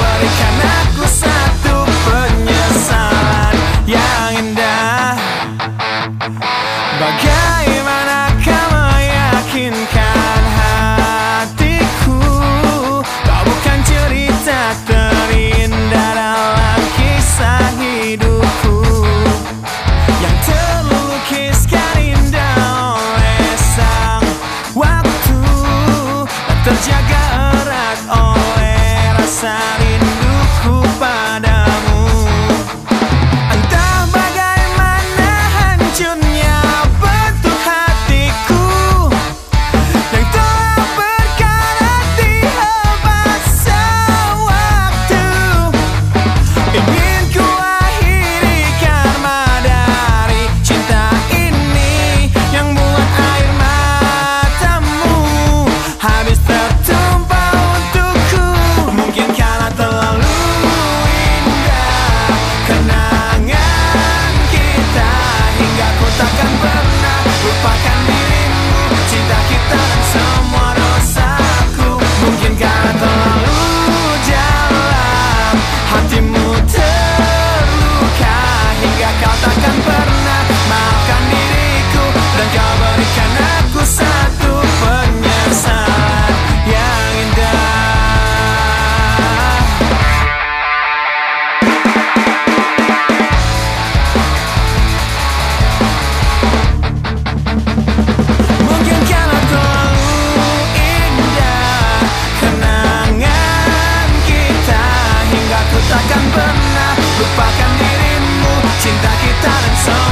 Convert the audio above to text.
berikan aku satu penyesalan yang indah. Bagaimana kau meyakinkan hatiku, kau bukan cerita terindah dalam kisah hidupku, yang terlukiskan indah oleh sang waktu, dan terjaga erat oleh rasa rinduku padamu. Entah bagaimana hancurnya bentuk hatiku yang telah berkarat di hembasa waktu. Ingin ku akhiri karma dari cinta ini yang buat air matamu habis tertumpah untukku. Mungkin karena terlalu indah kenangan kita, hingga ku takkan pernah lupakan dirimu, cinta kita dan semua dosaku. Mungkin karena terlalu dalam hatimu terluka, hingga kau takkan pernah maafkan diriku, dan kau berikan aku satu penyesalan yang indah. Mungkin karena terlalu indah kenangan kita, hingga ku takkan pernah lupakan dirimu, cinta kita dan semua